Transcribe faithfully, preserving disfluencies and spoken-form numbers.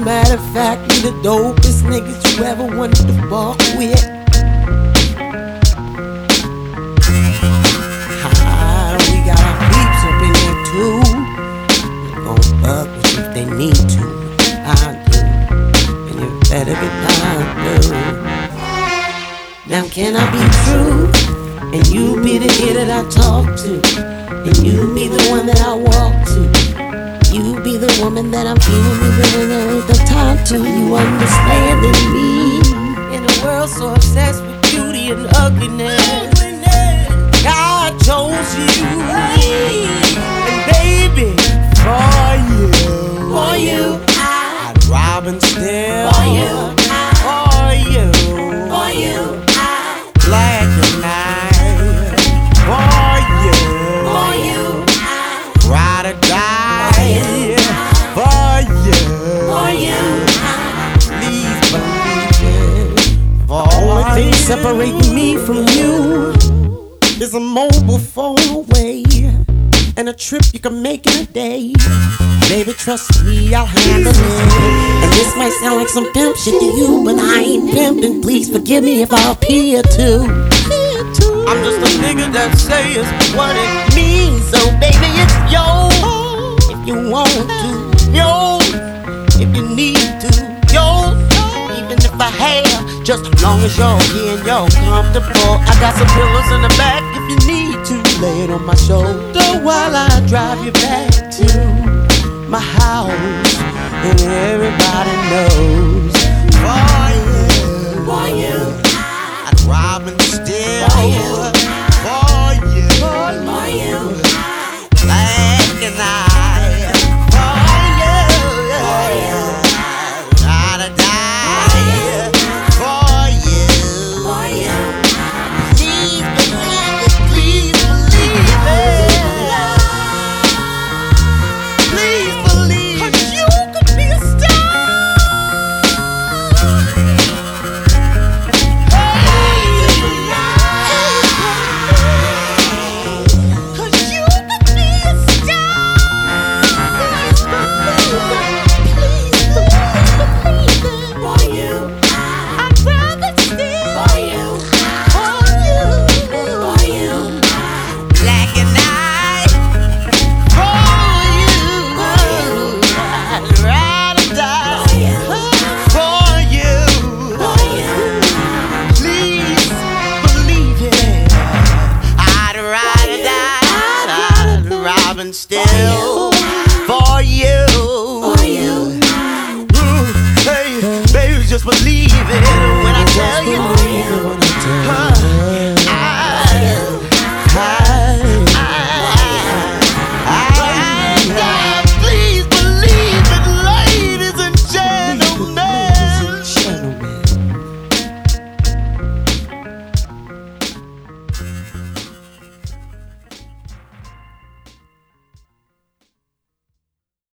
matter of fact, we the dopest niggas you ever wanted to fuck with. Ha, we got our peeps up in there too. They gon' fuck with you if they need to. I do, and you better be down too. Now can I be true? And you be the ear that I talk to, and you be the one that I walk to. You be the woman that I'm feeling even though the time to. You understanding me in a world so obsessed with beauty and ugliness. God chose you, and baby, for you, for you, I'd rob and steal. For you, for you, for you, black and night. For you, for you, ride or die. For you, for you, please believe it. For only thing separating me from you is a mobile phone away and a trip you can make in a day. Baby, trust me, I'll handle it. And this might sound like some pimp shit to you, but I ain't pimping. Please forgive me if I appear to. I'm just a nigga that says what it means. So baby, it's yours if you want to. Yo, if you need to, yo, even if I have, just as long as you're here and you're comfortable. I got some pillows in the back if you need to. Lay it on my shoulder while I drive you back to my house, and everybody knows. For you, for you, I'd rob and steal. For you, for you, for you, black and I. Still for you, for you. Ooh, hey, baby, just believe it when I tell you.